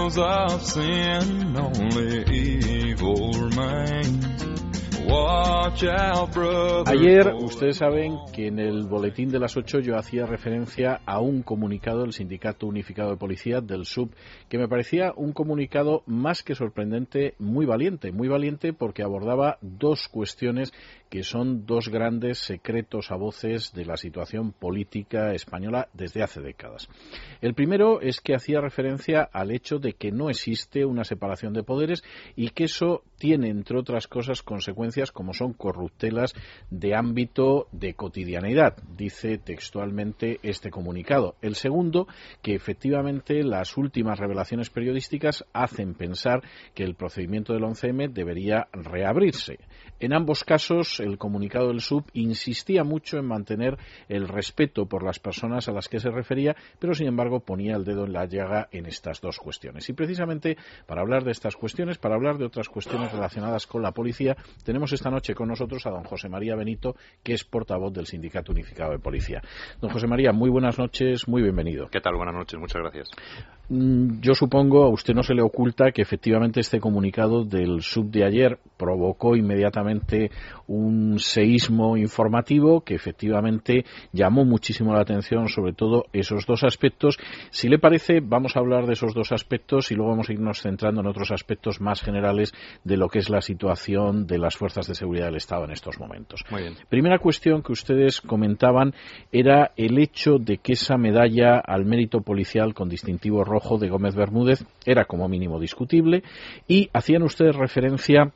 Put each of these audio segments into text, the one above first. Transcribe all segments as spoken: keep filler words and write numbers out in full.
trails of sin, only evil remains. Watch out, brother. Ayer, ustedes saben que en el boletín de las ocho yo hacía referencia a un comunicado del Sindicato Unificado de Policía, del S U P, que me parecía un comunicado más que sorprendente, muy valiente, muy valiente porque abordaba dos cuestiones que son dos grandes secretos a voces de la situación política española desde hace décadas. El primero es que hacía referencia al hecho de que no existe una separación de poderes y que eso tiene, entre otras cosas, consecuencias como son corruptelas de ámbito de cotidianidad, dice textualmente este comunicado. El segundo, que efectivamente las últimas revelaciones periodísticas hacen pensar que el procedimiento del once eme debería reabrirse. En ambos casos, el comunicado del S U P insistía mucho en mantener el respeto por las personas a las que se refería, pero sin embargo ponía el dedo en la llaga en estas dos cuestiones. Y precisamente para hablar de estas cuestiones, para hablar de otras cuestiones relacionadas con la policía, tenemos esta noche con nosotros a don José María Benito, que es portavoz del Sindicato Unificado de Policía. Don José María, muy buenas noches, muy bienvenido. ¿Qué tal? Buenas noches, muchas gracias. Yo supongo, a usted no se le oculta que efectivamente este comunicado del S U P de ayer provocó inmediatamente un seísmo informativo que efectivamente llamó muchísimo la atención, sobre todo esos dos aspectos. Si le parece, vamos a hablar de esos dos aspectos y luego vamos a irnos centrando en otros aspectos más generales de lo que es la situación de las fuerzas de seguridad del Estado en estos momentos. Muy bien. Primera cuestión que ustedes comentaban era el hecho de que esa medalla al mérito policial con distintivo rojo de Gómez Bermúdez era como mínimo discutible y hacían ustedes referencia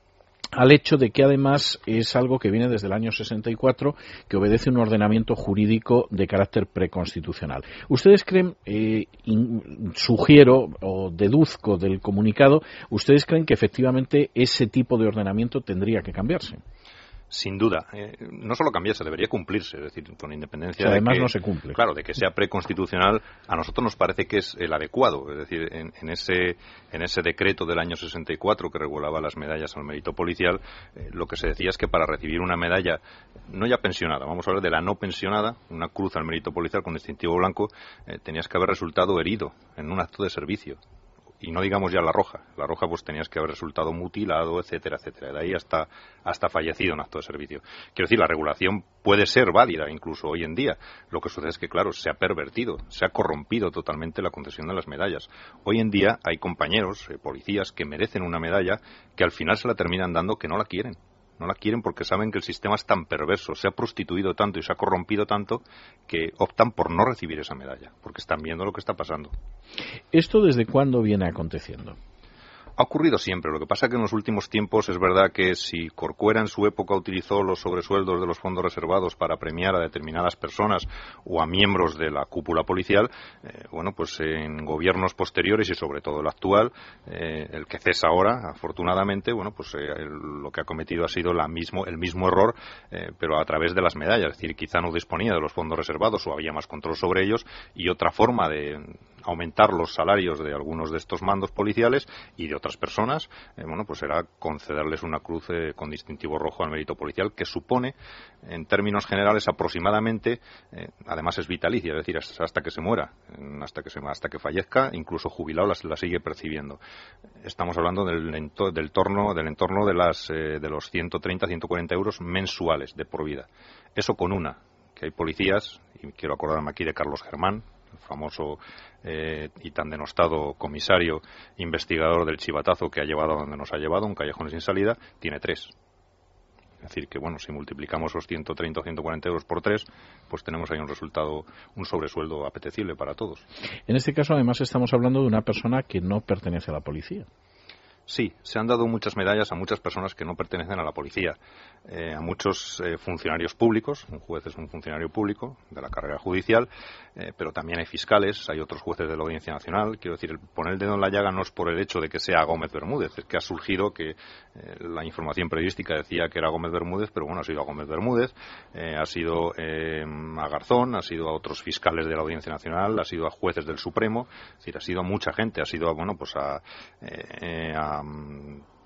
al hecho de que además es algo que viene desde el año sesenta y cuatro, que obedece un ordenamiento jurídico de carácter preconstitucional. ¿Ustedes creen, eh, in, sugiero o deduzco del comunicado, ustedes creen que efectivamente ese tipo de ordenamiento tendría que cambiarse? Sin duda. Eh, no solo cambiarse, debería cumplirse, es decir, con independencia o sea, además de que, no se cumple. Claro, de que sea preconstitucional, a nosotros nos parece que es el adecuado. Es decir, en, en ese en ese decreto del año sesenta y cuatro que regulaba las medallas al mérito policial, eh, lo que se decía es que para recibir una medalla, no ya pensionada, vamos a hablar de la no pensionada, una cruz al mérito policial con distintivo blanco, eh, tenías que haber resultado herido en un acto de servicio. Y no digamos ya la roja. La roja pues tenías que haber resultado mutilado, etcétera, etcétera. De ahí hasta, hasta fallecido en acto de servicio. Quiero decir, la regulación puede ser válida incluso hoy en día. Lo que sucede es que, claro, se ha pervertido, se ha corrompido totalmente la concesión de las medallas. Hoy en día hay compañeros, eh, policías, que merecen una medalla que al final se la terminan dando que no la quieren. No la quieren porque saben que el sistema es tan perverso, se ha prostituido tanto y se ha corrompido tanto que optan por no recibir esa medalla, porque están viendo lo que está pasando. ¿Esto desde cuándo viene aconteciendo? Ha ocurrido siempre. Lo que pasa es que en los últimos tiempos es verdad que si Corcuera en su época utilizó los sobresueldos de los fondos reservados para premiar a determinadas personas o a miembros de la cúpula policial, eh, bueno, pues en gobiernos posteriores y sobre todo el actual, eh, el que cesa ahora, afortunadamente, bueno, pues eh, el, lo que ha cometido ha sido la mismo, el mismo error, eh, pero a través de las medallas. Es decir, quizá no disponía de los fondos reservados o había más control sobre ellos y otra forma de aumentar los salarios de algunos de estos mandos policiales y de otras personas, eh, bueno, pues era concederles una cruz eh, con distintivo rojo al mérito policial, que supone, en términos generales, aproximadamente, eh, además es vitalicia, es decir, hasta, hasta que se muera, hasta que se, hasta que fallezca, incluso jubilado la, la sigue percibiendo. Estamos hablando del, ento, del, torno, del entorno de, las, eh, de los ciento treinta a ciento cuarenta euros mensuales de por vida. Eso con una, que hay policías, y quiero acordarme aquí de Carlos Germán, el famoso eh, y tan denostado comisario investigador del chivatazo que ha llevado a donde nos ha llevado, un callejón sin salida, tiene tres. Es decir, que bueno, si multiplicamos esos ciento treinta o ciento cuarenta euros por tres, pues tenemos ahí un resultado, un sobresueldo apetecible para todos. En este caso, además, estamos hablando de una persona que no pertenece a la policía. Sí, se han dado muchas medallas a muchas personas que no pertenecen a la policía, eh, a muchos eh, funcionarios públicos. Un juez es un funcionario público de la carrera judicial, eh, pero también hay fiscales, hay otros jueces de la Audiencia Nacional. Quiero decir, el poner el dedo en la llaga no es por el hecho de que sea Gómez Bermúdez, es que ha surgido que eh, la información periodística decía que era Gómez Bermúdez, pero bueno, ha sido a Gómez Bermúdez, eh, ha sido eh, a Garzón, ha sido a otros fiscales de la Audiencia Nacional, ha sido a jueces del Supremo, es decir, ha sido a mucha gente, ha sido a, bueno, pues a, eh, a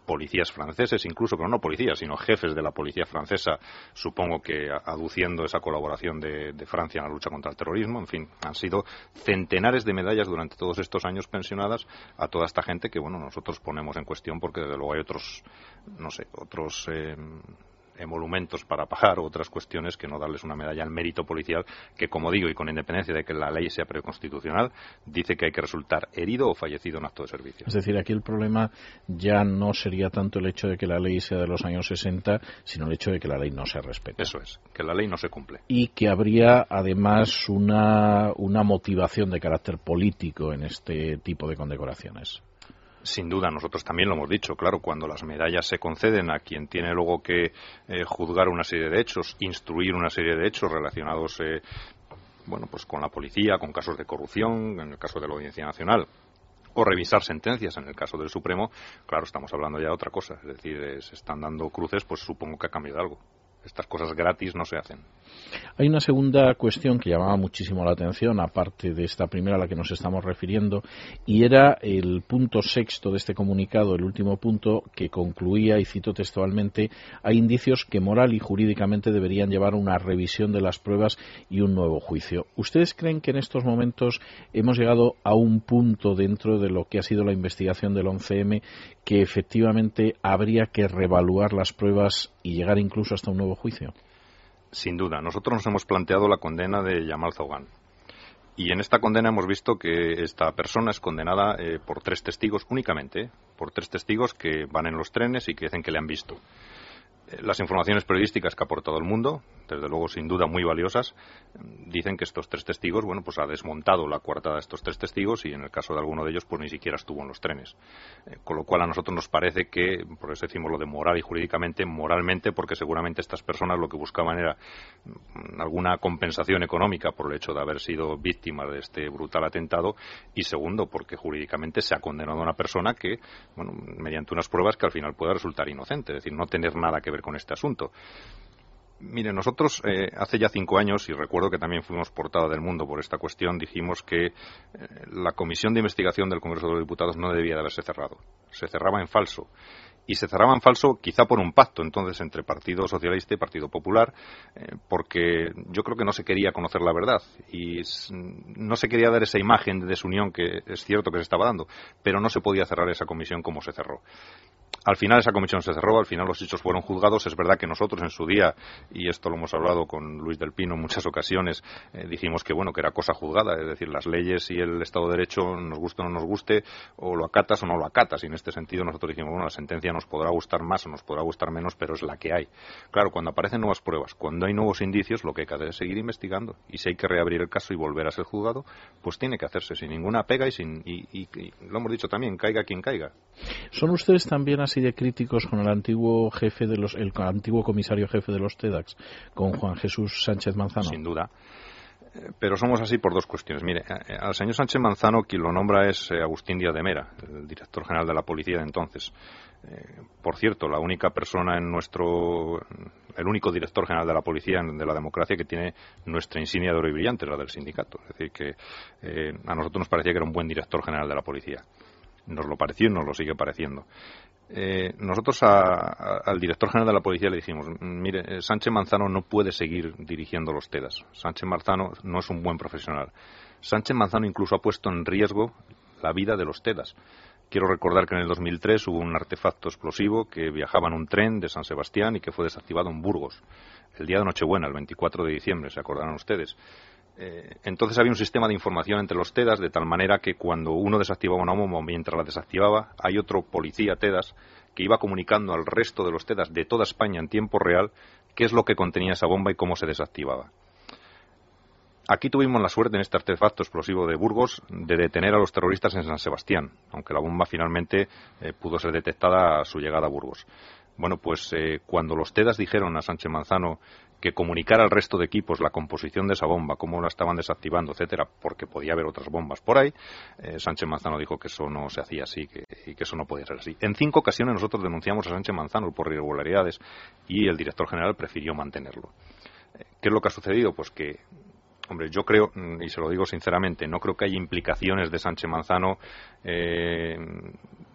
policías franceses, incluso, pero no policías, sino jefes de la policía francesa, supongo que aduciendo esa colaboración de, de Francia en la lucha contra el terrorismo. En fin, han sido centenares de medallas durante todos estos años pensionadas a toda esta gente que, bueno, nosotros ponemos en cuestión porque desde luego hay otros, no sé, otros eh, emolumentos para pagar o otras cuestiones que no darles una medalla al mérito policial que, como digo, y con independencia de que la ley sea preconstitucional, dice que hay que resultar herido o fallecido en acto de servicio. Es decir, aquí el problema ya no sería tanto el hecho de que la ley sea de los años sesenta, sino el hecho de que la ley no se respete. Eso es, que la ley no se cumple. Y que habría, además, una, una motivación de carácter político en este tipo de condecoraciones. Sin duda, nosotros también lo hemos dicho, claro, cuando las medallas se conceden a quien tiene luego que eh, juzgar una serie de hechos, instruir una serie de hechos relacionados eh, bueno, pues con la policía, con casos de corrupción, en el caso de la Audiencia Nacional, o revisar sentencias en el caso del Supremo, claro, estamos hablando ya de otra cosa, es decir, eh, se están dando cruces, pues supongo que ha cambiado algo. Estas cosas gratis no se hacen. Hay una segunda cuestión que llamaba muchísimo la atención, aparte de esta primera a la que nos estamos refiriendo, y era el punto sexto de este comunicado, el último punto, que concluía, y cito textualmente, hay indicios que moral y jurídicamente deberían llevar a una revisión de las pruebas y un nuevo juicio. ¿Ustedes creen que en estos momentos hemos llegado a un punto dentro de lo que ha sido la investigación del once eme que efectivamente habría que reevaluar las pruebas y llegar incluso hasta un nuevo juicio? Sin duda. Nosotros nos hemos planteado la condena de Jamal Zaugan. Y en esta condena hemos visto que esta persona es condenada eh, por tres testigos únicamente, eh, por tres testigos que van en los trenes y que dicen que le han visto. Eh, las informaciones periodísticas que ha aportado el mundo, desde luego sin duda muy valiosas, dicen que estos tres testigos, bueno, pues ha desmontado la coartada de estos tres testigos y en el caso de alguno de ellos pues ni siquiera estuvo en los trenes. Eh, con lo cual a nosotros nos parece que, por eso decimos lo de moral y jurídicamente, moralmente porque seguramente estas personas lo que buscaban era alguna compensación económica por el hecho de haber sido víctimas de este brutal atentado y segundo porque jurídicamente se ha condenado a una persona que, bueno, mediante unas pruebas que al final pueda resultar inocente, es decir, no tener nada que ver con este asunto. Mire, nosotros eh, hace ya cinco años, y recuerdo que también fuimos portada del Mundo por esta cuestión, dijimos que eh, la Comisión de Investigación del Congreso de los Diputados no debía de haberse cerrado. Se cerraba en falso. Y se cerraba en falso quizá por un pacto entonces entre Partido Socialista y Partido Popular, eh, porque yo creo que no se quería conocer la verdad y no se quería dar esa imagen de desunión que es cierto que se estaba dando, pero no se podía cerrar esa comisión como se cerró. Al final esa comisión se cerró, al final los hechos fueron juzgados. Es verdad que nosotros en su día, y esto lo hemos hablado con Luis del Pino en muchas ocasiones, eh, dijimos que bueno que era cosa juzgada, es decir, las leyes y el Estado de Derecho, nos guste o no nos guste, o lo acatas o no lo acatas. Y en este sentido nosotros dijimos, bueno, la sentencia nos podrá gustar más o nos podrá gustar menos, pero es la que hay. Claro, cuando aparecen nuevas pruebas, cuando hay nuevos indicios, lo que hay que hacer es seguir investigando. Y si hay que reabrir el caso y volver a ser juzgado, pues tiene que hacerse sin ninguna pega y sin y, y, y lo hemos dicho también, caiga quien caiga. ¿Son ustedes también así de críticos con el antiguo jefe de los, el antiguo comisario jefe de los TEDx, con Juan Jesús Sánchez Manzano? Sin duda. Pero somos así por dos cuestiones. Mire, al señor Sánchez Manzano quien lo nombra es Agustín Díaz de Mera, el director general de la policía de entonces. Eh, por cierto, la única persona en nuestro, el único director general de la policía de la democracia que tiene nuestra insignia de oro y brillante, la del sindicato. Es decir, que eh, a nosotros nos parecía que era un buen director general de la policía. Nos lo pareció y nos lo sigue pareciendo. Eh, nosotros a, a, al director general de la policía le dijimos, mire, Sánchez Manzano no puede seguir dirigiendo los TEDx. Sánchez Manzano no es un buen profesional. Sánchez Manzano incluso ha puesto en riesgo la vida de los TEDx. Quiero recordar que en el dos mil tres hubo un artefacto explosivo que viajaba en un tren de San Sebastián y que fue desactivado en Burgos. El día de Nochebuena, el veinticuatro de diciembre, se acordarán ustedes. Eh, entonces había un sistema de información entre los TEDx de tal manera que cuando uno desactivaba una bomba, mientras la desactivaba, hay otro policía TEDx que iba comunicando al resto de los TEDx de toda España en tiempo real qué es lo que contenía esa bomba y cómo se desactivaba. Aquí tuvimos la suerte en este artefacto explosivo de Burgos de detener a los terroristas en San Sebastián, aunque la bomba finalmente eh, pudo ser detectada a su llegada a Burgos. Bueno, pues eh, cuando los TEDx dijeron a Sánchez Manzano que comunicara al resto de equipos la composición de esa bomba, cómo la estaban desactivando, etcétera, porque podía haber otras bombas por ahí, eh, Sánchez Manzano dijo que eso no se hacía así que, y que eso no podía ser así. En cinco ocasiones nosotros denunciamos a Sánchez Manzano por irregularidades y el director general prefirió mantenerlo. Eh, ¿Qué es lo que ha sucedido? Pues que, hombre, yo creo, y se lo digo sinceramente, no creo que haya implicaciones de Sánchez Manzano eh,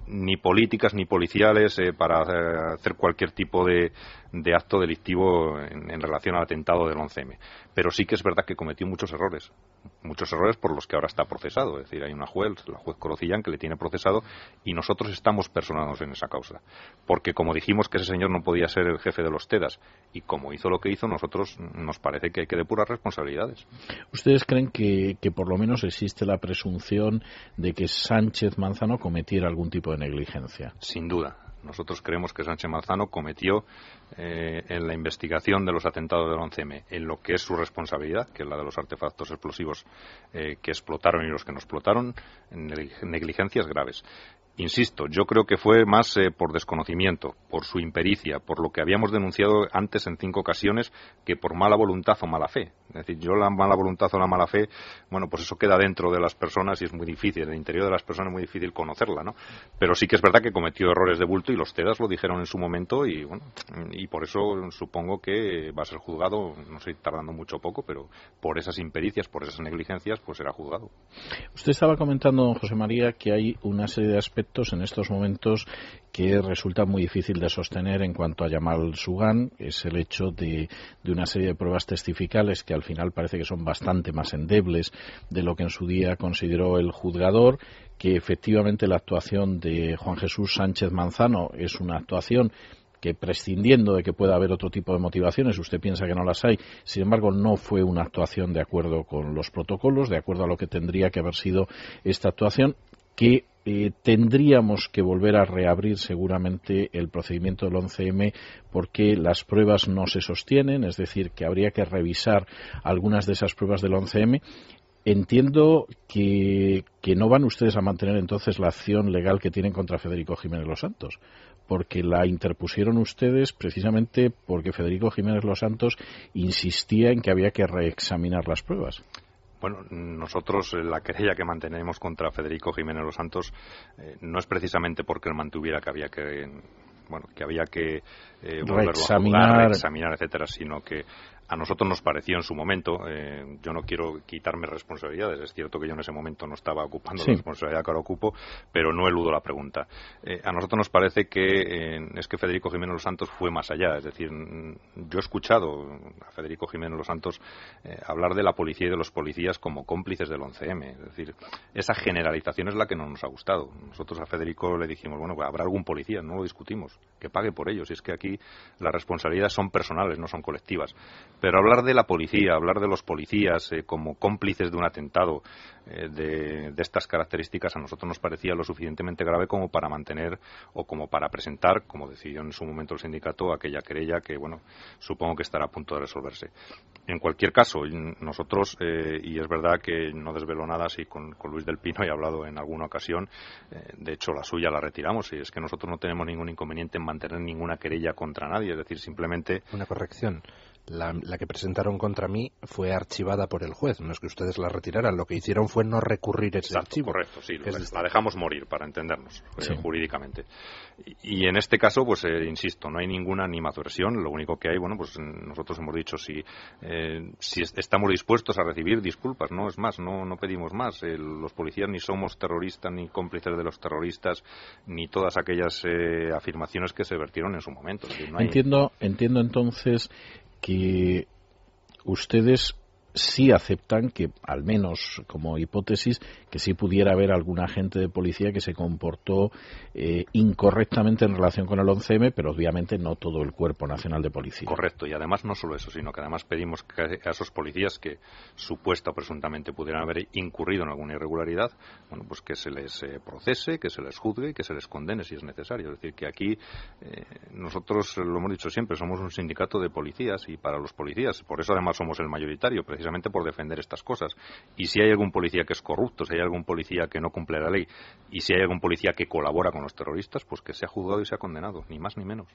ni políticas ni policiales eh, para eh, hacer cualquier tipo de, de acto delictivo en, en relación al atentado del once eme. Pero sí que es verdad que cometió muchos errores, muchos errores por los que ahora está procesado. Es decir, hay una juez, la juez Corocillán, que le tiene procesado y nosotros estamos personados en esa causa. Porque como dijimos que ese señor no podía ser el jefe de los TEDAS y como hizo lo que hizo, nosotros nos parece que hay que depurar responsabilidades. ¿Ustedes creen que, que por lo menos existe la presunción de que Sánchez Manzano cometiera algún tipo de negligencia? Sin duda. Nosotros creemos que Sánchez Manzano cometió eh, en la investigación de los atentados del once eme, en lo que es su responsabilidad, que es la de los artefactos explosivos eh, que explotaron y los que no explotaron, negligencias graves. Insisto, yo creo que fue más eh, por desconocimiento, por su impericia, por lo que habíamos denunciado antes en cinco ocasiones, que por mala voluntad o mala fe. Es decir, yo la mala voluntad o la mala fe, bueno, pues eso queda dentro de las personas y es muy difícil, en el interior de las personas es muy difícil conocerla, ¿no? Pero sí que es verdad que cometió errores de bulto y los TEDAS lo dijeron en su momento y, bueno, y por eso supongo que va a ser juzgado, no sé, tardando mucho o poco, pero por esas impericias, por esas negligencias, pues será juzgado. Usted estaba comentando, don José María, que hay una serie de aspectos en estos momentos que resulta muy difícil de sostener en cuanto a Yamal Sugán. Es el hecho de, de una serie de pruebas testificales que al final parece que son bastante más endebles de lo que en su día consideró el juzgador, que efectivamente la actuación de Juan Jesús Sánchez Manzano es una actuación que, prescindiendo de que pueda haber otro tipo de motivaciones, usted piensa que no las hay, sin embargo no fue una actuación de acuerdo con los protocolos, de acuerdo a lo que tendría que haber sido esta actuación, que eh, tendríamos que volver a reabrir seguramente el procedimiento del once eme porque las pruebas no se sostienen, es decir, que habría que revisar algunas de esas pruebas del once eme. Entiendo que, que no van ustedes a mantener entonces la acción legal que tienen contra Federico Jiménez Los Santos, porque la interpusieron ustedes precisamente porque Federico Jiménez Los Santos insistía en que había que reexaminar las pruebas. Bueno, nosotros la querella que mantenemos contra Federico Jiménez Los Santos eh, no es precisamente porque él mantuviera que había que, bueno, que había que eh, volverlo a juzgar, reexaminar, etcétera, sino que a nosotros nos pareció en su momento, eh, yo no quiero quitarme responsabilidades, es cierto que yo en ese momento no estaba ocupando sí. la responsabilidad que ahora ocupo, pero no eludo la pregunta. Eh, a nosotros nos parece que eh, es que Federico Jiménez Los Santos fue más allá, es decir, yo he escuchado a Federico Jiménez Los Santos eh, hablar de la policía y de los policías como cómplices del once eme, es decir, esa generalización es la que no nos ha gustado. Nosotros a Federico le dijimos, bueno, pues habrá algún policía, no lo discutimos, que pague por ellos, y es que aquí las responsabilidades son personales, no son colectivas. Pero hablar de la policía, hablar de los policías eh, como cómplices de un atentado eh, de, de estas características a nosotros nos parecía lo suficientemente grave como para mantener o como para presentar, como decidió en su momento el sindicato, aquella querella que, bueno, supongo que estará a punto de resolverse. En cualquier caso, nosotros, eh, y es verdad que no desvelo nada, si con, con Luis del Pino he hablado en alguna ocasión, eh, de hecho la suya la retiramos, y es que nosotros no tenemos ningún inconveniente en mantener ninguna querella contra nadie, es decir, simplemente... Una corrección. La, la que presentaron contra mí fue archivada por el juez, no es que ustedes la retiraran, lo que hicieron fue no recurrir ese Exacto, archivo. Correcto, sí, es la dejamos morir, para entendernos, sí. eh, jurídicamente. Y, y en este caso, pues eh, insisto, no hay ninguna animadversión, lo único que hay, bueno, pues nosotros hemos dicho si, eh, si estamos dispuestos a recibir disculpas, no es más, no, no pedimos más. Eh, los policías ni somos terroristas, ni cómplices de los terroristas, ni todas aquellas eh, afirmaciones que se vertieron en su momento. Es decir, no hay... Entiendo, entiendo entonces que ustedes sí aceptan que, al menos como hipótesis, que sí pudiera haber algún agente de policía que se comportó eh, incorrectamente en relación con el once eme, pero obviamente no todo el Cuerpo Nacional de Policía. Correcto, y además no solo eso, sino que además pedimos que a esos policías que supuesta o presuntamente pudieran haber incurrido en alguna irregularidad, bueno, pues que se les eh, procese, que se les juzgue y que se les condene si es necesario. Es decir, que aquí eh, nosotros, lo hemos dicho siempre, somos un sindicato de policías y para los policías, por eso además somos el mayoritario, precisamente por defender estas cosas. Y si hay algún policía que es corrupto, si hay algún policía que no cumple la ley y si hay algún policía que colabora con los terroristas, pues que sea juzgado y sea condenado, ni más ni menos.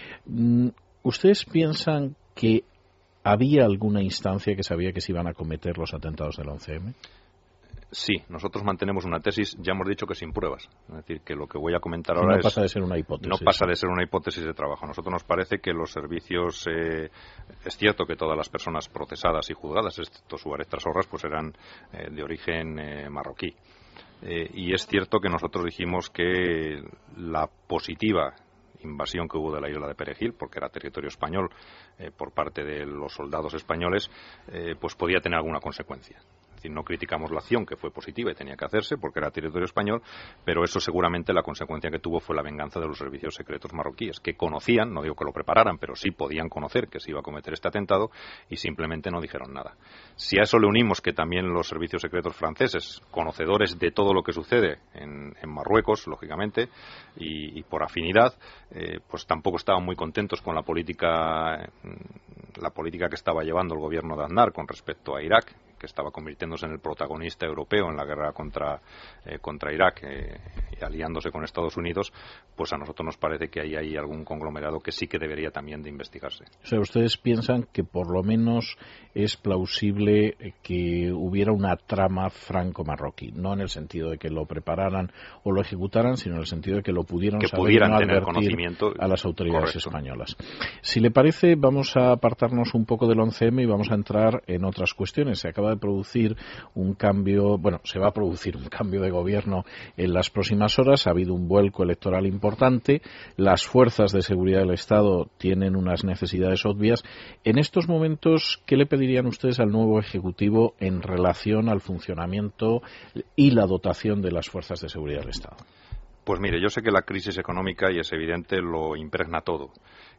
¿Ustedes piensan que había alguna instancia que sabía que se iban a cometer los atentados del once eme? Sí, nosotros mantenemos una tesis, ya hemos dicho que sin pruebas. Es decir, que lo que voy a comentar no ahora no pasa es, de ser una hipótesis. No pasa de ser una hipótesis de trabajo. A nosotros nos parece que los servicios, eh, es cierto que todas las personas procesadas y juzgadas, excepto Suárez Trasorras, pues eran eh, de origen eh, marroquí. Eh, y es cierto que nosotros dijimos que la positiva invasión que hubo de la isla de Perejil, porque era territorio español, eh, por parte de los soldados españoles, eh, pues podía tener alguna consecuencia. Es decir, no criticamos la acción, que fue positiva y tenía que hacerse porque era territorio español, pero eso seguramente la consecuencia que tuvo fue la venganza de los servicios secretos marroquíes, que conocían, no digo que lo prepararan, pero sí podían conocer que se iba a cometer este atentado y simplemente no dijeron nada. Si a eso le unimos que también los servicios secretos franceses, conocedores de todo lo que sucede en, en Marruecos, lógicamente, y, y por afinidad, eh, pues tampoco estaban muy contentos con la política, la política que estaba llevando el gobierno de Aznar con respecto a Irak, que estaba convirtiéndose en el protagonista europeo en la guerra contra, eh, contra Irak eh, y aliándose con Estados Unidos, pues a nosotros nos parece que ahí hay algún conglomerado que sí que debería también de investigarse. O sea, ustedes piensan que por lo menos es plausible que hubiera una trama franco-marroquí, no en el sentido de que lo prepararan o lo ejecutaran, sino en el sentido de que lo pudieran que saber pudieran y no tener advertir conocimiento a las autoridades correcto. españolas. Si le parece, vamos a apartarnos un poco del once eme y vamos a entrar en otras cuestiones. Se acaba de producir un cambio, bueno, se va a producir un cambio de gobierno en las próximas horas. Ha habido un vuelco electoral importante. Las fuerzas de seguridad del Estado tienen unas necesidades obvias. En estos momentos, ¿qué le pedirían ustedes al nuevo Ejecutivo en relación al funcionamiento y la dotación de las fuerzas de seguridad del Estado? Pues mire, yo sé que la crisis económica, y es evidente, lo impregna todo.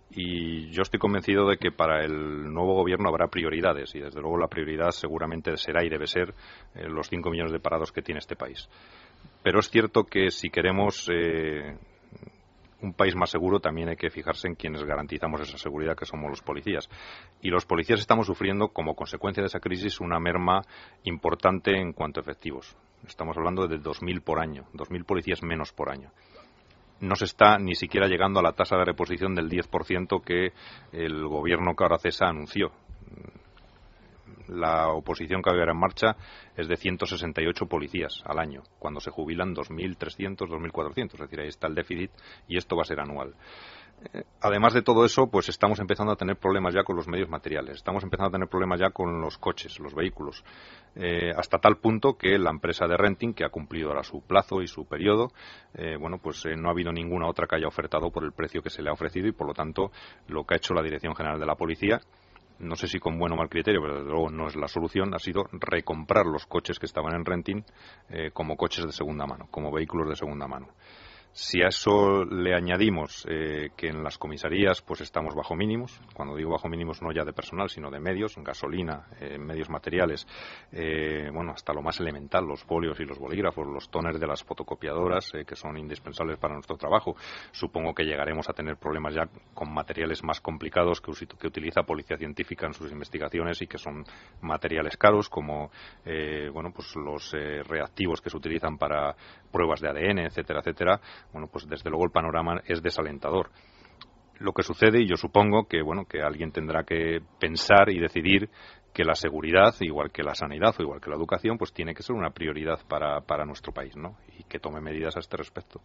Y yo estoy convencido de que para el nuevo gobierno habrá prioridades, y desde luego la prioridad seguramente será y debe ser eh, los cinco millones de parados que tiene este país. Pero es cierto que si queremos eh, un país más seguro, también hay que fijarse en quienes garantizamos esa seguridad, que somos los policías. Y los policías estamos sufriendo, como consecuencia de esa crisis, una merma importante en cuanto a efectivos. Estamos hablando de dos mil por año, dos mil policías menos por año. No se está ni siquiera llegando a la tasa de reposición del diez por ciento que el gobierno que ahora cesa anunció. La oposición que había en marcha es de ciento sesenta y ocho policías al año, cuando se jubilan dos mil trescientos, dos mil cuatrocientos, es decir, ahí está el déficit y esto va a ser anual. Además de todo eso, pues estamos empezando a tener problemas ya con los medios materiales, estamos empezando a tener problemas ya con los coches, los vehículos, eh, hasta tal punto que la empresa de renting, que ha cumplido ahora su plazo y su periodo, eh, bueno, pues eh, no ha habido ninguna otra que haya ofertado por el precio que se le ha ofrecido y, por lo tanto, lo que ha hecho la Dirección General de la Policía, no sé si con buen o mal criterio, pero desde luego no es la solución, ha sido recomprar los coches que estaban en renting eh, como coches de segunda mano, como vehículos de segunda mano. Si a eso le añadimos eh, que en las comisarías pues estamos bajo mínimos, cuando digo bajo mínimos no ya de personal, sino de medios, gasolina, eh, medios materiales, eh, bueno, hasta lo más elemental, los folios y los bolígrafos, los tóners de las fotocopiadoras, eh, que son indispensables para nuestro trabajo. Supongo que llegaremos a tener problemas ya con materiales más complicados que, que utiliza Policía Científica en sus investigaciones y que son materiales caros, como eh, bueno, pues los eh, reactivos que se utilizan para pruebas de A D N, etcétera, etcétera. Bueno, pues desde luego el panorama es desalentador. Lo que sucede, y yo supongo que, bueno, que alguien tendrá que pensar y decidir que la seguridad, igual que la sanidad o igual que la educación, pues tiene que ser una prioridad para, para nuestro país, ¿no? Y que tome medidas a este respecto.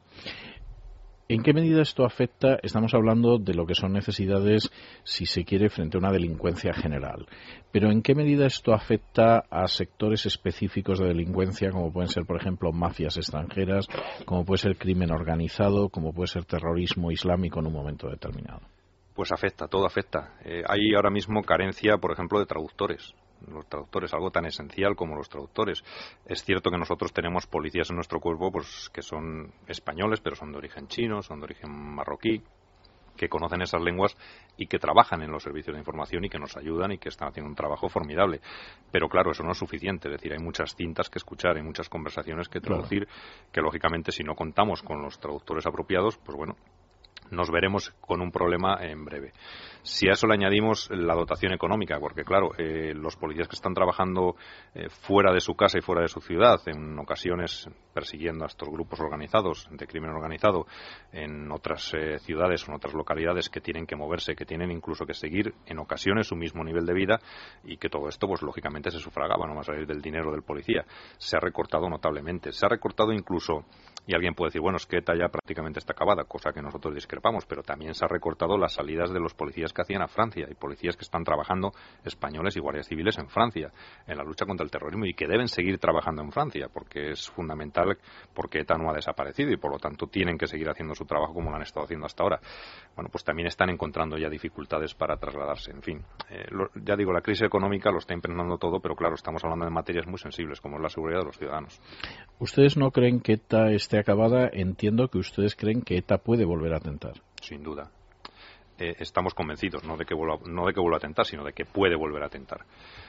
¿En qué medida esto afecta? Estamos hablando de lo que son necesidades, si se quiere, frente a una delincuencia general. Pero ¿en qué medida esto afecta a sectores específicos de delincuencia, como pueden ser, por ejemplo, mafias extranjeras, como puede ser crimen organizado, como puede ser terrorismo islámico en un momento determinado? Pues afecta, todo afecta. Eh, hay ahora mismo carencia, por ejemplo, de traductores. Los traductores, algo tan esencial como los traductores. Es cierto que nosotros tenemos policías en nuestro cuerpo pues que son españoles, pero son de origen chino, son de origen marroquí, que conocen esas lenguas y que trabajan en los servicios de información y que nos ayudan y que están haciendo un trabajo formidable. Pero claro, eso no es suficiente. Es decir, hay muchas cintas que escuchar, hay muchas conversaciones que traducir, claro, que lógicamente si no contamos con los traductores apropiados, pues bueno, nos veremos con un problema en breve. Si a eso le añadimos la dotación económica, porque claro, eh, los policías que están trabajando eh, fuera de su casa y fuera de su ciudad, en ocasiones persiguiendo a estos grupos organizados, de crimen organizado, en otras eh, ciudades o en otras localidades que tienen que moverse, que tienen incluso que seguir en ocasiones su mismo nivel de vida, y que todo esto pues lógicamente se sufragaba, no va a salir del dinero del policía. Se ha recortado notablemente. Se ha recortado incluso Y alguien puede decir, bueno, es que ETA ya prácticamente está acabada, cosa que nosotros discrepamos, pero también se ha recortado las salidas de los policías que hacían a Francia, y policías que están trabajando, españoles y guardias civiles en Francia, en la lucha contra el terrorismo, y que deben seguir trabajando en Francia, porque es fundamental, porque ETA no ha desaparecido y por lo tanto tienen que seguir haciendo su trabajo como lo han estado haciendo hasta ahora. Bueno, pues también están encontrando ya dificultades para trasladarse. En fin, eh, lo, ya digo, la crisis económica lo está impregnando todo, pero claro, estamos hablando de materias muy sensibles, como es la seguridad de los ciudadanos. ¿Ustedes no creen que ETA esté acabada? Entiendo que ustedes creen que ETA puede volver a atentar. Sin duda. Eh, estamos convencidos, no de que vuelva, no de que vuelva a atentar, sino de que puede volver a atentar.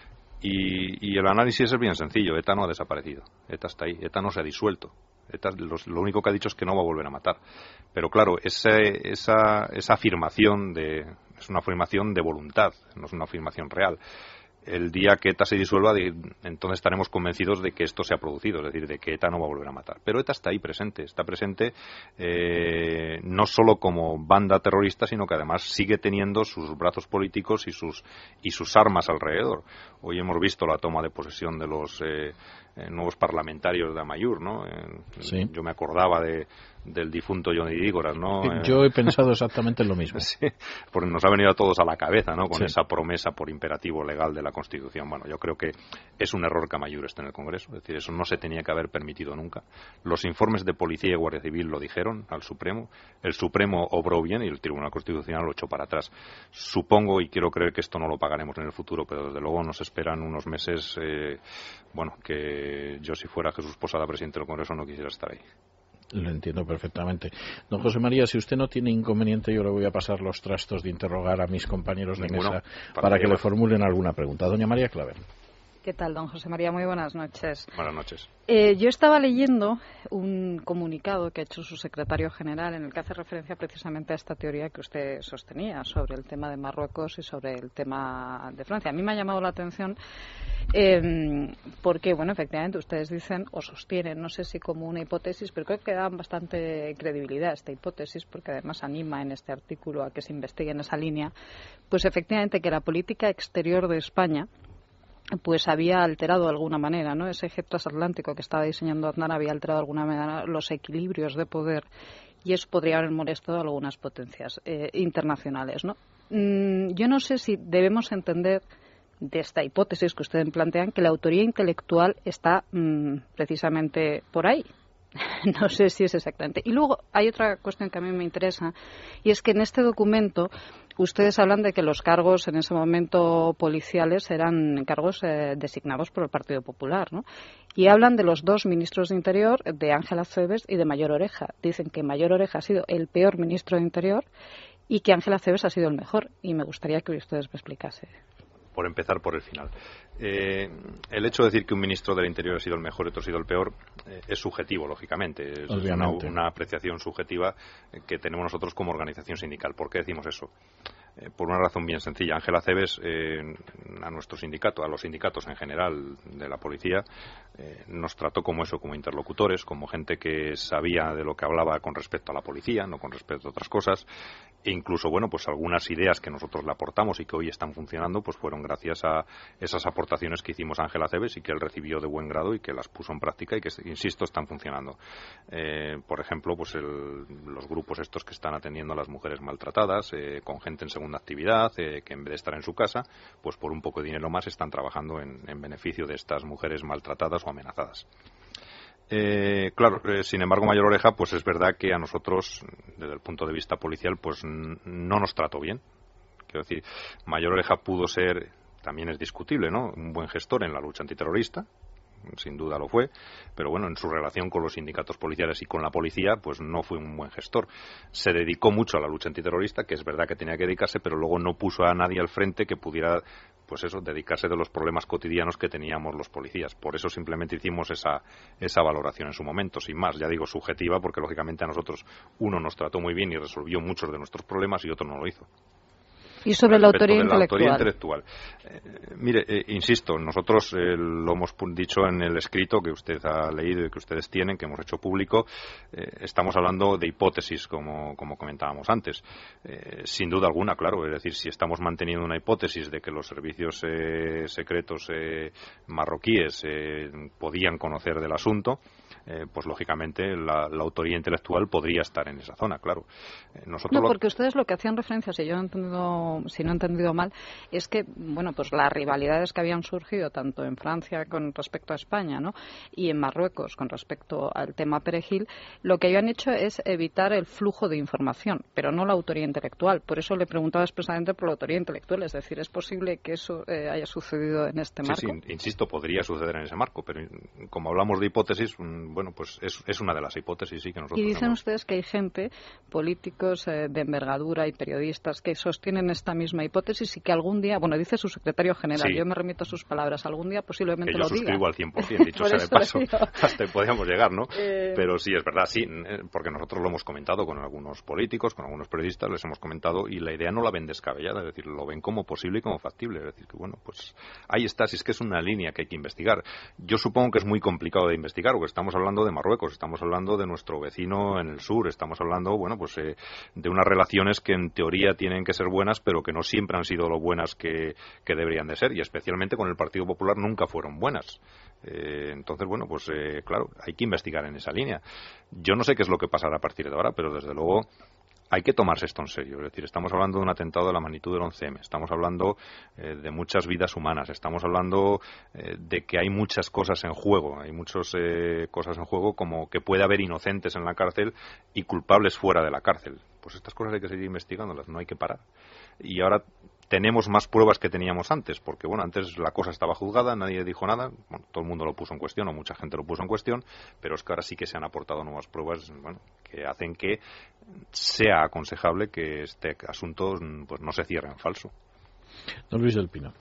Y, y el análisis es bien sencillo. ETA no ha desaparecido. ETA está ahí. ETA no se ha disuelto. ETA los, lo único que ha dicho es que no va a volver a matar. Pero claro, ese, esa, esa afirmación de, es una afirmación de voluntad, no es una afirmación real. El día que ETA se disuelva, de, entonces estaremos convencidos de que esto se ha producido, es decir, de que ETA no va a volver a matar. Pero ETA está ahí presente, está presente eh, no solo como banda terrorista, sino que además sigue teniendo sus brazos políticos y sus y sus armas alrededor. Hoy hemos visto la toma de posesión de los eh, eh, nuevos parlamentarios de Amaiur, ¿no? Eh, sí. Yo me acordaba de del difunto Johnny Dígoras, ¿no? Yo he pensado exactamente lo mismo. Sí, porque nos ha venido a todos a la cabeza, ¿no? Con sí. esa promesa por imperativo legal de la Constitución. Bueno, yo creo que es un error que Amaiur esté en el Congreso, es decir, eso no se tenía que haber permitido nunca. Los informes de Policía y Guardia Civil lo dijeron al Supremo, el Supremo obró bien y el Tribunal Constitucional lo echó para atrás. Supongo, y quiero creer que esto no lo pagaremos en el futuro, pero desde luego nos esperan unos meses, eh, bueno, que yo si fuera Jesús Posada, presidente del Congreso, no quisiera estar ahí. Lo entiendo perfectamente. Don José María, si usted no tiene inconveniente, yo le voy a pasar los trastos de interrogar a mis compañeros de Ninguno, mesa para, para que llevar. le formulen alguna pregunta. Doña María Claver. ¿Qué tal, don José María? Muy buenas noches. Buenas noches. Eh, yo estaba leyendo un comunicado que ha hecho su secretario general en el que hace referencia precisamente a esta teoría que usted sostenía sobre el tema de Marruecos y sobre el tema de Francia. A mí me ha llamado la atención eh, porque, bueno, efectivamente ustedes dicen o sostienen, no sé si como una hipótesis, pero creo que dan bastante credibilidad a esta hipótesis porque además anima en este artículo a que se investigue en esa línea, pues efectivamente que la política exterior de España pues había alterado de alguna manera, ¿no? Ese eje transatlántico que estaba diseñando Aznar había alterado de alguna manera los equilibrios de poder y eso podría haber molestado a algunas potencias eh, internacionales, ¿no? Mm, yo no sé si debemos entender de esta hipótesis que ustedes plantean que la autoría intelectual está mm, precisamente por ahí. No sé si es exactamente. Y luego hay otra cuestión que a mí me interesa y es que en este documento ustedes hablan de que los cargos en ese momento policiales eran cargos eh, designados por el Partido Popular, ¿no? Y hablan de los dos ministros de Interior, de Ángela Cebes y de Mayor Oreja. Dicen que Mayor Oreja ha sido el peor ministro de Interior y que Ángela Cebes ha sido el mejor. Y me gustaría que ustedes me explicasen. Por empezar por el final. Eh, el hecho de decir que un ministro del Interior ha sido el mejor y otro ha sido el peor eh, es subjetivo, lógicamente. Es una, una apreciación subjetiva que tenemos nosotros como organización sindical. ¿Por qué decimos eso? Eh, por una razón bien sencilla. Ángela Cebes, eh, a nuestro sindicato, a los sindicatos en general de la policía, eh, nos trató como eso, como interlocutores, como gente que sabía de lo que hablaba con respecto a la policía, no con respecto a otras cosas, e incluso, bueno, pues algunas ideas que nosotros le aportamos y que hoy están funcionando, pues fueron gracias a esas aportaciones que hicimos a Ángela Cebes y que él recibió de buen grado y que las puso en práctica y que, insisto, están funcionando. Eh, por ejemplo, pues el, los grupos estos que están atendiendo a las mujeres maltratadas, eh, con gente en segunda actividad, eh, que en vez de estar en su casa, pues por un poco de dinero más están trabajando en, en beneficio de estas mujeres maltratadas o amenazadas. Eh, claro, eh, sin embargo, Mayor Oreja, pues es verdad que a nosotros, desde el punto de vista policial, pues n- no nos trató bien. Quiero decir, Mayor Oreja pudo ser, también es discutible, ¿no?, un buen gestor en la lucha antiterrorista, sin duda lo fue, pero bueno, en su relación con los sindicatos policiales y con la policía, pues no fue un buen gestor. Se dedicó mucho a la lucha antiterrorista, que es verdad que tenía que dedicarse, pero luego no puso a nadie al frente que pudiera, pues eso, dedicarse de los problemas cotidianos que teníamos los policías. Por eso simplemente hicimos esa, esa valoración en su momento, sin más, ya digo, subjetiva, porque lógicamente a nosotros uno nos trató muy bien y resolvió muchos de nuestros problemas y otro no lo hizo. Y sobre la autoría de la intelectual. Autoría intelectual. Eh, mire, eh, insisto, nosotros eh, lo hemos dicho en el escrito que usted ha leído y que ustedes tienen, que hemos hecho público. Eh, estamos hablando de hipótesis, como, como comentábamos antes. Eh, sin duda alguna, claro. Es decir, si estamos manteniendo una hipótesis de que los servicios eh, secretos eh, marroquíes eh, podían conocer del asunto, eh, pues lógicamente la, la autoría intelectual podría estar en esa zona, claro. Eh, nosotros no, lo... porque ustedes lo que hacían referencia, si yo no he entendido, si no he entendido mal, es que, bueno, pues las rivalidades que habían surgido tanto en Francia con respecto a España, ¿no?, y en Marruecos con respecto al tema Perejil, lo que habían hecho es evitar el flujo de información, pero no la autoría intelectual. Por eso le preguntaba expresamente por la autoría intelectual, es decir, ¿es posible que eso eh, haya sucedido en este marco? Sí, sí, insisto, podría suceder en ese marco, pero como hablamos de hipótesis, bueno, pues es, es una de las hipótesis, sí, que nosotros Y dicen hemos... ustedes que hay gente, políticos eh, de envergadura y periodistas que sostienen esta misma hipótesis y que algún día, bueno, dice su secretario general, sí. yo me remito a sus palabras, algún día posiblemente que yo lo diga. suscribo al cien por ciento, dicho sea de paso, hasta ahí podíamos llegar, ¿no? Eh... Pero sí, es verdad, sí, porque nosotros lo hemos comentado con algunos políticos, con algunos periodistas, les hemos comentado, y la idea no la ven descabellada, es decir, lo ven como posible y como factible, es decir, que bueno, pues ahí está, si es que es una línea que hay que investigar. Yo supongo que es muy complicado de investigar, porque estamos hablando de Marruecos, estamos hablando de nuestro vecino en el sur, estamos hablando, bueno, pues eh, de unas relaciones que en teoría tienen que ser buenas, pero que no siempre han sido lo buenas que, que deberían de ser, y especialmente con el Partido Popular nunca fueron buenas. Eh, entonces, bueno, pues eh, claro, hay que investigar en esa línea. Yo no sé qué es lo que pasará a partir de ahora, pero desde luego hay que tomarse esto en serio. Es decir, estamos hablando de un atentado de la magnitud del once eme, estamos hablando eh, de muchas vidas humanas, estamos hablando eh, de que hay muchas cosas en juego, hay muchas eh, cosas en juego, como que puede haber inocentes en la cárcel y culpables fuera de la cárcel. Pues estas cosas hay que seguir investigándolas, no hay que parar. Y ahora tenemos más pruebas que teníamos antes, porque bueno, antes la cosa estaba juzgada, nadie dijo nada, bueno, todo el mundo lo puso en cuestión, o mucha gente lo puso en cuestión, pero es que ahora sí que se han aportado nuevas pruebas, bueno, que hacen que sea aconsejable que este asunto pues no se cierre en falso. Don Luis del Pino.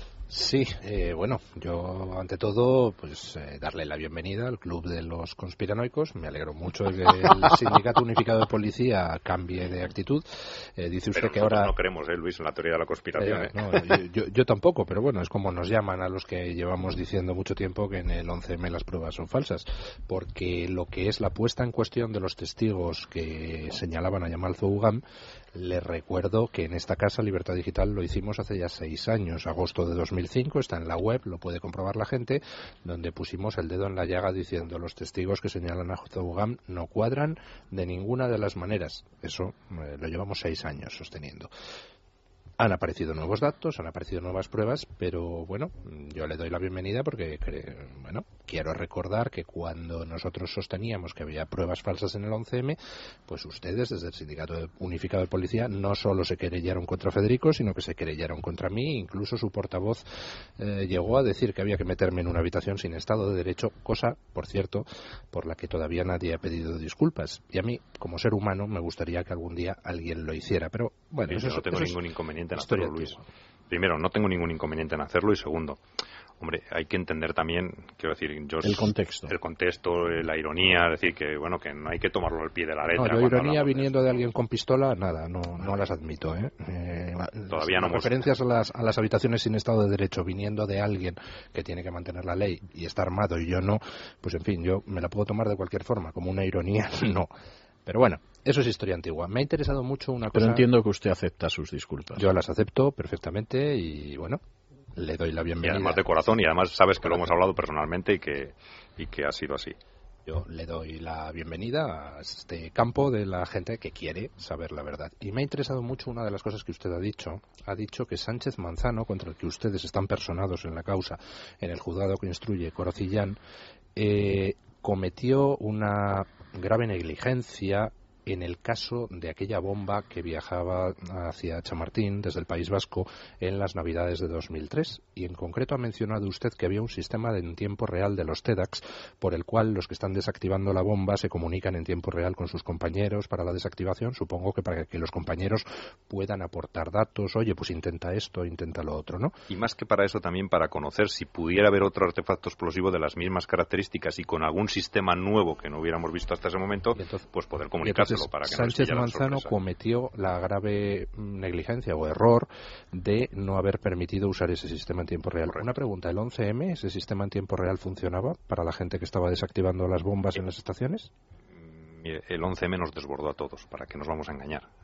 Sí, eh, bueno, yo ante todo, pues eh, darle la bienvenida al Club de los Conspiranoicos. Me alegro mucho de que el Sindicato Unificado de Policía cambie de actitud. Eh, dice usted pero que ahora no creemos, eh, Luis, en la teoría de la conspiración. Eh, ¿eh? no, yo, yo, yo tampoco, pero bueno, es como nos llaman a los que llevamos diciendo mucho tiempo que en el once eme las pruebas son falsas, porque lo que es la puesta en cuestión de los testigos que señalaban a Yamal Zougham, les recuerdo que en esta casa Libertad Digital lo hicimos hace ya seis años, agosto de dos mil cinco, está en la web, lo puede comprobar la gente, donde pusimos el dedo en la llaga diciendo los testigos que señalan a Zougham no cuadran de ninguna de las maneras. Eso eh, lo llevamos seis años sosteniendo. Han aparecido nuevos datos, han aparecido nuevas pruebas, pero bueno, yo le doy la bienvenida porque, bueno, quiero recordar que cuando nosotros sosteníamos que había pruebas falsas en el once eme, pues ustedes, desde el Sindicato Unificado de Policía, no solo se querellaron contra Federico, sino que se querellaron contra mí. Incluso su portavoz eh, llegó a decir que había que meterme en una habitación sin Estado de Derecho, cosa, por cierto, por la que todavía nadie ha pedido disculpas. Y a mí, como ser humano, me gustaría que algún día alguien lo hiciera. Pero, bueno, sí, eso, yo no tengo eso ningún es inconveniente en hacerlo, Luis. Primero, no tengo ningún inconveniente en hacerlo, y segundo, hombre, hay que entender también, quiero decir, yo el contexto, el contexto, la ironía, es decir, que bueno, que no hay que tomarlo al pie de la letra. No, yo ironía viniendo de, de alguien con pistola, nada, no, no las admito, ¿eh? eh Todavía no. Las referencias a las, a las habitaciones sin Estado de Derecho viniendo de alguien que tiene que mantener la ley y está armado y yo no, pues en fin, yo me la puedo tomar de cualquier forma, como una ironía, no. Pero bueno, eso es historia antigua. Me ha interesado mucho una cosa... Pero entiendo que usted acepta sus disculpas. Yo las acepto perfectamente y, bueno, le doy la bienvenida. Y además de corazón, y además sabes que lo hemos hablado personalmente y que, y que ha sido así. Yo le doy la bienvenida a este campo de la gente que quiere saber la verdad. Y me ha interesado mucho una de las cosas que usted ha dicho. Ha dicho que Sánchez Manzano, contra el que ustedes están personados en la causa, en el juzgado que instruye Corocillán, eh, cometió una grave negligencia en el caso de aquella bomba que viajaba hacia Chamartín desde el País Vasco en las Navidades de dos mil tres. Y en concreto ha mencionado usted que había un sistema de en tiempo real de los TEDx por el cual los que están desactivando la bomba se comunican en tiempo real con sus compañeros para la desactivación, supongo que para que los compañeros puedan aportar datos, oye, pues intenta esto, intenta lo otro, ¿no? Y más que para eso, también para conocer si pudiera haber otro artefacto explosivo de las mismas características y con algún sistema nuevo que no hubiéramos visto hasta ese momento, entonces, pues poder comunicarse. Para que Sánchez no Manzano cometió la grave negligencia o error de no haber permitido usar ese sistema en tiempo real. Correcto. Una pregunta, ¿el once eme, ese sistema en tiempo real funcionaba para la gente que estaba desactivando las bombas en las estaciones? Mire, el once eme nos desbordó a todos, para que nos vamos a engañar.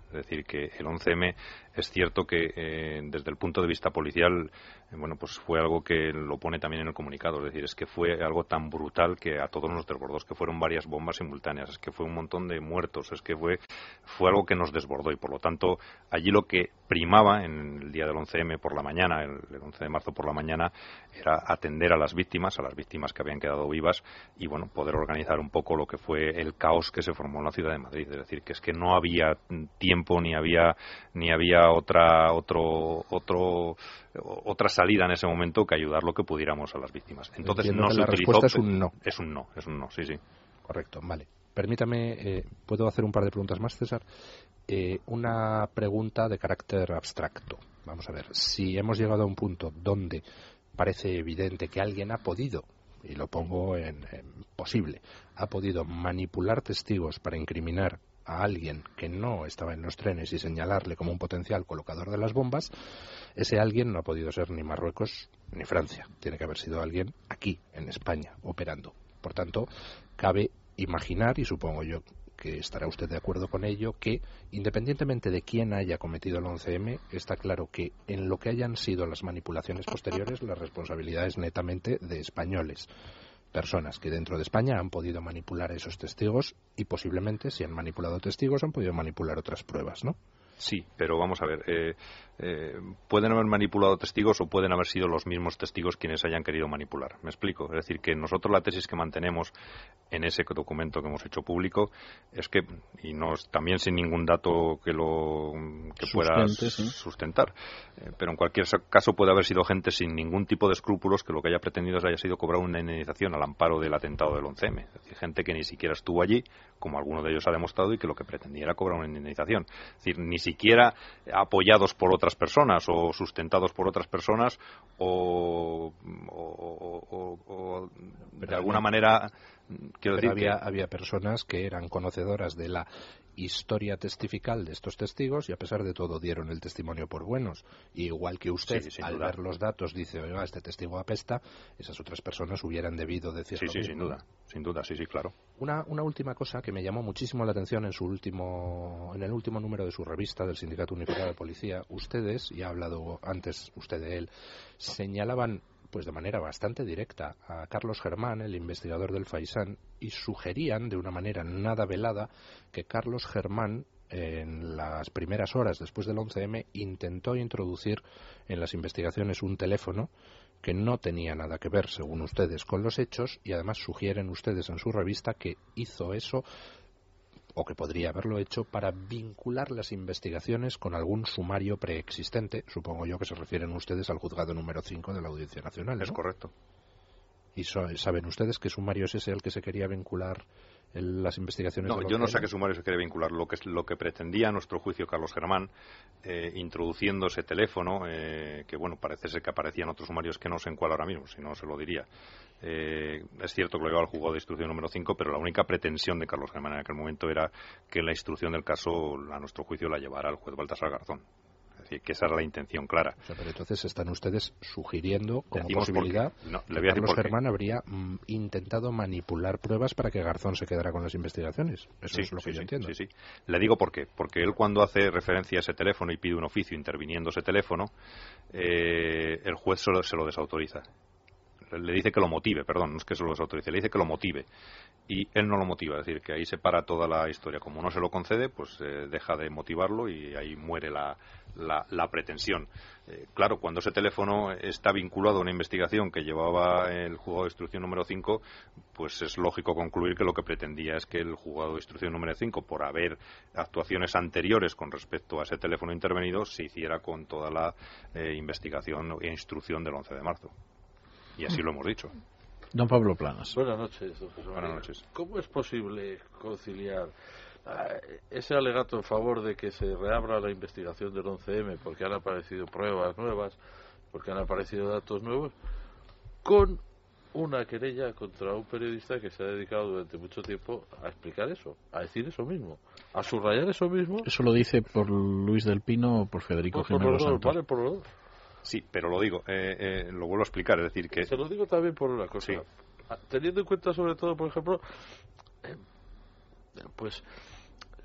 Es decir, que el once eme es cierto que eh, desde el punto de vista policial, eh, bueno, pues fue algo que lo pone también en el comunicado. Es decir, es que fue algo tan brutal que a todos nos desbordó. Es que fueron varias bombas simultáneas, es que fue un montón de muertos, es que fue, fue algo que nos desbordó. Y por lo tanto, allí lo que primaba en el día del once eme por la mañana, el, el once de marzo por la mañana, era atender a las víctimas, a las víctimas que habían quedado vivas y, bueno, poder organizar un poco lo que fue el caos que se formó en la ciudad de Madrid. Es decir, que es que no había tiempo ni había ni había otra otro otro otra salida en ese momento que ayudar lo que pudiéramos a las víctimas. Entonces Entiendo no que se la utilizó. respuesta es un no. Es un no, es un no, sí, sí. Correcto, vale. Permítame, eh, ¿puedo hacer un par de preguntas más, César? Eh, una pregunta de carácter abstracto. Vamos a ver, si hemos llegado a un punto donde parece evidente que alguien ha podido, y lo pongo en, en posible, ha podido manipular testigos para incriminar a alguien que no estaba en los trenes y señalarle como un potencial colocador de las bombas, ese alguien no ha podido ser ni Marruecos ni Francia. Tiene que haber sido alguien aquí, en España, operando. Por tanto, cabe imaginar, y supongo yo que estará usted de acuerdo con ello, que independientemente de quién haya cometido el once eme, está claro que en lo que hayan sido las manipulaciones posteriores, la responsabilidad es netamente de españoles. Personas que dentro de España han podido manipular a esos testigos y posiblemente, si han manipulado testigos, han podido manipular otras pruebas, ¿no? Sí, pero vamos a ver, eh, eh, pueden haber manipulado testigos o pueden haber sido los mismos testigos quienes hayan querido manipular. ¿Me explico? Es decir, que nosotros la tesis que mantenemos en ese documento que hemos hecho público es que, y no también sin ningún dato que lo que pueda Sustente, sí. sustentar, eh, pero en cualquier caso puede haber sido gente sin ningún tipo de escrúpulos que lo que haya pretendido haya sido cobrar una indemnización al amparo del atentado del once eme. Es decir, gente que ni siquiera estuvo allí, como alguno de ellos ha demostrado, y que lo que pretendía era cobrar una indemnización. Es decir, ni siquiera apoyados por otras personas o sustentados por otras personas o, o, o, o de alguna manera quiero decir había, que había personas que eran conocedoras de la historia testifical de estos testigos y a pesar de todo dieron el testimonio por buenos. Y igual que usted, sí, al duda. ver los datos, dice, oiga, este testigo apesta, esas otras personas hubieran debido decir sí, lo sí, mismo. sin duda, sin duda, sí, sí, claro. Una, una última cosa que me llamó muchísimo la atención en su último, en el último número de su revista del Sindicato Unificado de Policía, ustedes, y ha hablado antes usted de él, señalaban pues de manera bastante directa a Carlos Germán, el investigador del Faisán, y sugerían de una manera nada velada que Carlos Germán en las primeras horas después del once eme intentó introducir en las investigaciones un teléfono que no tenía nada que ver, según ustedes, con los hechos, y además sugieren ustedes en su revista que hizo eso o que podría haberlo hecho para vincular las investigaciones con algún sumario preexistente. Supongo yo que se refieren ustedes al juzgado número cinco de la Audiencia Nacional, ¿no? Es correcto. ¿Y so, saben ustedes qué sumario es ese al que se quería vincular el, las investigaciones? No, de yo no sé a qué sumario se quiere vincular. Lo que, lo que pretendía a nuestro juicio Carlos Germán, eh, introduciendo ese teléfono, eh, que bueno, parece ser que aparecía en otros sumarios que no sé en cuál ahora mismo, si no se lo diría. Eh, es cierto que lo llevaba al juzgado de instrucción número cinco, pero la única pretensión de Carlos Germán en aquel momento era que la instrucción del caso, a nuestro juicio, la llevara al juez Baltasar Garzón. Es decir, que esa era la intención clara. O sea, pero entonces están ustedes sugiriendo como Decimos posibilidad no, que le voy a decir Carlos por qué. Germán habría mm, intentado manipular pruebas para que Garzón se quedara con las investigaciones. Eso Sí, es lo sí, que yo sí, entiendo. sí, sí. Le digo por qué. Porque él, cuando hace referencia a ese teléfono y pide un oficio interviniendo ese teléfono, eh, el juez se lo, se lo desautoriza. Le dice que lo motive, perdón, no es que se lo desautorice, le dice que lo motive. Y él no lo motiva, es decir, que ahí se para toda la historia. Como no se lo concede, pues eh, deja de motivarlo y ahí muere la, la, la pretensión. Eh, claro, cuando ese teléfono está vinculado a una investigación que llevaba el juzgado de instrucción número cinco, pues es lógico concluir que lo que pretendía es que el juzgado de instrucción número cinco, por haber actuaciones anteriores con respecto a ese teléfono intervenido, se hiciera con toda la eh, investigación e instrucción del once de marzo. Y así lo hemos dicho. Don Pablo Planas. Buenas noches, don José María. Buenas noches. ¿Cómo es posible conciliar uh, ese alegato en favor de que se reabra la investigación del once eme porque han aparecido pruebas nuevas, porque han aparecido datos nuevos, con una querella contra un periodista que se ha dedicado durante mucho tiempo a explicar eso, a decir eso mismo, a subrayar eso mismo? ¿Eso lo dice por Luis del Pino o por Federico Por, por Jiménez los dos, Santos? vale, por los dos. Sí, pero lo digo, eh, eh, lo vuelvo a explicar, es decir que... Se lo digo también por una cosa. Sí. Teniendo en cuenta sobre todo, por ejemplo, eh, pues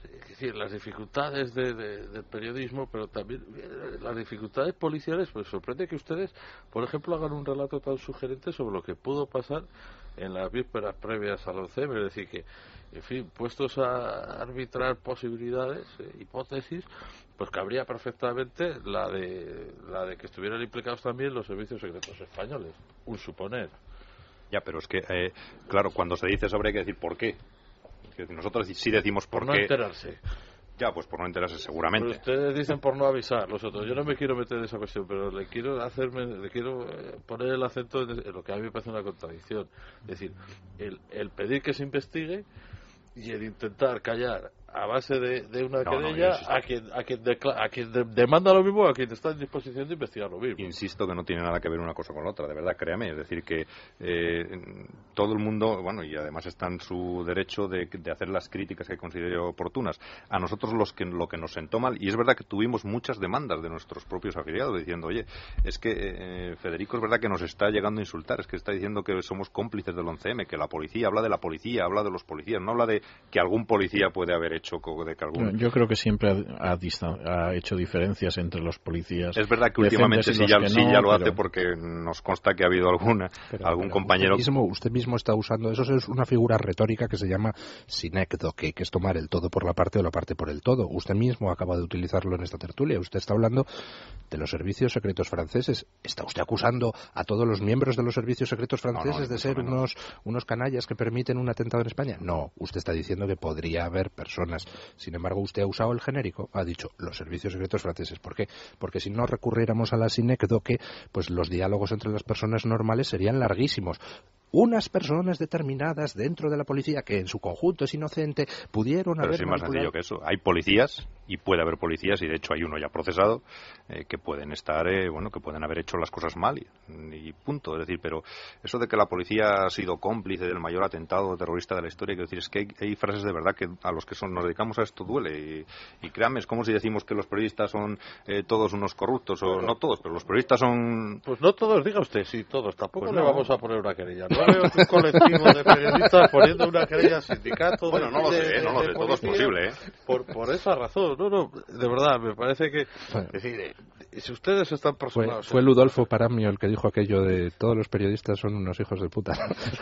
Es decir, las dificultades de, de, del periodismo, pero también eh, las dificultades policiales, pues sorprende que ustedes, por ejemplo, hagan un relato tan sugerente sobre lo que pudo pasar en las vísperas previas al once eme, es decir, que, en fin, puestos a arbitrar posibilidades, eh, hipótesis, pues cabría perfectamente la de la de que estuvieran implicados también los servicios secretos españoles, un suponer. Ya, pero es que, eh, claro, cuando se dice sobre hay que decir por qué. Que nosotros sí decimos por, por no qué. enterarse. Ya, pues por no enterarse seguramente. Pero ustedes dicen por no avisar, los otros. Yo no me quiero meter en esa cuestión, pero le quiero hacerme, le quiero poner el acento en lo que a mí me parece una contradicción. Es decir, el, el pedir que se investigue y el intentar callar a base de, de una no, querella no, a quien a quien, decla- a quien de- demanda lo mismo, a quien está en disposición de investigar lo mismo. Insisto que no tiene nada que ver una cosa con la otra, de verdad, créame. Es decir, que eh, todo el mundo, bueno, y además está en su derecho de, de hacer las críticas que considere oportunas. A nosotros los que, lo que nos sentó mal, y es verdad que tuvimos muchas demandas de nuestros propios afiliados diciendo, oye, es que eh, Federico es verdad que nos está llegando a insultar, es que está diciendo que somos cómplices del once eme, que la policía habla de la policía, habla de los policías, no habla de que algún policía puede haber hecho, de que algún... Yo creo que siempre ha, ha, distan- ha hecho diferencias entre los policías. Es verdad que últimamente sí ya, que sí no, ya lo pero... hace porque nos consta que ha habido alguna, pero, algún pero compañero... Usted mismo, usted mismo está usando, eso es una figura retórica que se llama sinécdoque, que es tomar el todo por la parte o la parte por el todo. Usted mismo acaba de utilizarlo en esta tertulia. Usted está hablando de los servicios secretos franceses. ¿Está usted acusando a todos los miembros de los servicios secretos franceses no, no, de ser unos, unos canallas que permiten un atentado en España? No, usted está diciendo que podría haber personas. Sin embargo, usted ha usado el genérico, ha dicho los servicios secretos franceses. ¿Por qué? Porque si no recurriéramos a la sinécdoque, pues los diálogos entre las personas normales serían larguísimos. Unas personas determinadas dentro de la policía, que en su conjunto es inocente, pudieron Pero haber sí, más sencillo que eso. Hay policías, y puede haber policías, y de hecho hay uno ya procesado, eh, que pueden estar, eh, bueno, que pueden haber hecho las cosas mal, y, y punto. Es decir, pero eso de que la policía ha sido cómplice del mayor atentado terrorista de la historia, quiero decir, es que hay, hay frases de verdad que a los que son, nos dedicamos a esto duele. Y, y créanme, es como si decimos que los periodistas son eh, todos unos corruptos, o no todos, pero los periodistas son... Pues no todos, diga usted, sí, todos. Tampoco pues le no. vamos a poner una querella. No veo un colectivo de periodistas poniendo una querella al sindicato. Bueno, no lo de, sé, de, no lo de sé, todo es posible, ¿eh? Por, por esa razón, no, no, de verdad, me parece que... Bueno. Es decir, eh, si ustedes están Fue, personados... fue Ludolfo Paramio el que dijo aquello de todos los periodistas son unos hijos de puta.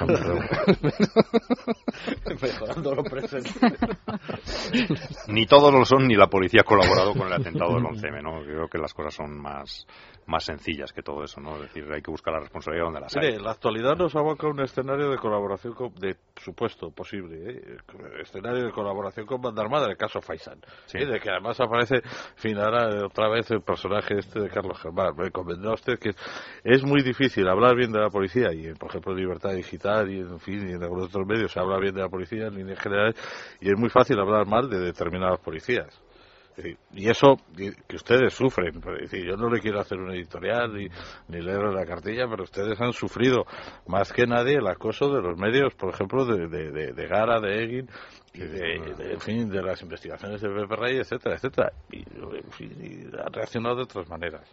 Mejorando lo presente. Ni todos lo son, ni la policía ha colaborado con el atentado del once eme, ¿no? Creo que las cosas son más, más sencillas que todo eso, ¿no? Es decir, hay que buscar la responsabilidad donde las hay. Mire, la actualidad nos aboca a un escenario de colaboración con, de supuesto posible, ¿eh? escenario de colaboración con Banda Armada, en el caso Faisán, Sí. ¿eh? De que además aparece, en fin, ahora otra vez el personaje este de Carlos Germán. Me convendrá usted que es muy difícil hablar bien de la policía, y por ejemplo en Libertad Digital y en fin, y en algunos otros medios se habla bien de la policía en líneas generales, y es muy fácil hablar mal de determinados policías. Es decir, y eso que ustedes sufren, es decir, yo no le quiero hacer un editorial ni, ni leer la cartilla, pero ustedes han sufrido más que nadie el acoso de los medios, por ejemplo, de, de, de, de Gara, de Egin, y de, de, en fin, de las investigaciones de Pepe Rey, etcétera, etcétera, y, en fin, y han reaccionado de otras maneras.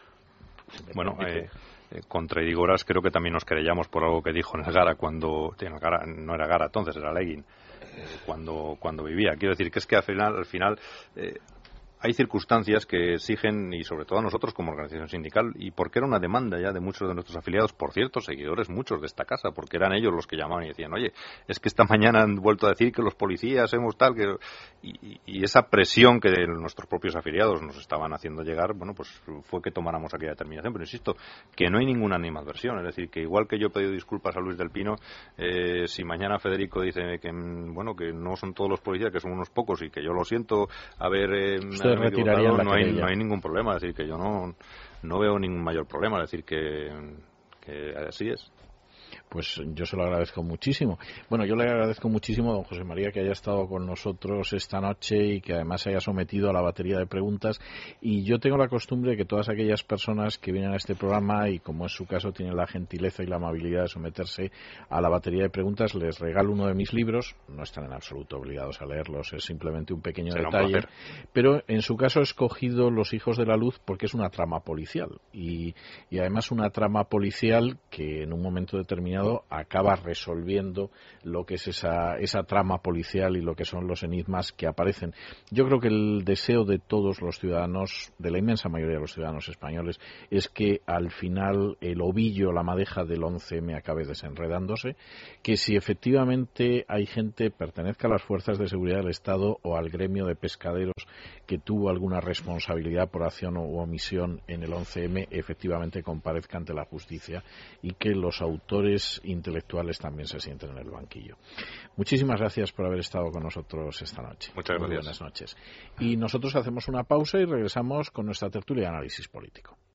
Si bueno, eh, eh, contra Idigoras creo que también nos querellamos por algo que dijo en el Gara cuando, en el Gara, no era Gara entonces, era Legin, eh, cuando, cuando vivía. Quiero decir que es que al final, al final eh, hay circunstancias que exigen, y sobre todo a nosotros como organización sindical, y porque era una demanda ya de muchos de nuestros afiliados, por cierto, seguidores muchos de esta casa, porque eran ellos los que llamaban y decían, oye, es que esta mañana han vuelto a decir que los policías hemos tal, que... Y, y esa presión que de nuestros propios afiliados nos estaban haciendo llegar, bueno, pues fue que tomáramos aquella determinación. Pero insisto, que no hay ninguna animadversión, es decir, que igual que yo he pedido disculpas a Luis del Pino, eh, si mañana Federico dice que, bueno, que no son todos los policías, que son unos pocos, y que yo lo siento haber... Eh, retiraría la no hay, querella. no hay ningún problema, es decir, que yo no, no veo ningún mayor problema, es decir, que, que así es. Pues yo se lo agradezco muchísimo. Bueno, yo le agradezco muchísimo a don José María que haya estado con nosotros esta noche y que además se haya sometido a la batería de preguntas. Y yo tengo la costumbre de que todas aquellas personas que vienen a este programa y, como es su caso, tienen la gentileza y la amabilidad de someterse a la batería de preguntas, les regalo uno de mis libros. No están en absoluto obligados a leerlos, es simplemente un pequeño Será un detalle. placer. Pero en su caso he escogido Los hijos de la luz porque es una trama policial. Y, y además una trama policial que en un momento determinado determinado acaba resolviendo lo que es esa, esa trama policial y lo que son los enigmas que aparecen. Yo creo que el deseo de todos los ciudadanos, de la inmensa mayoría de los ciudadanos españoles, es que al final el ovillo, la madeja del once eme acabe desenredándose, que si efectivamente hay gente, pertenezca a las fuerzas de seguridad del Estado o al gremio de pescaderos que tuvo alguna responsabilidad por acción o omisión en el once eme, efectivamente comparezca ante la justicia y que los autores intelectuales también se sienten en el banquillo. Muchísimas gracias por haber estado con nosotros esta noche. Muchas Muy gracias. buenas noches. Y nosotros hacemos una pausa y regresamos con nuestra tertulia de análisis político.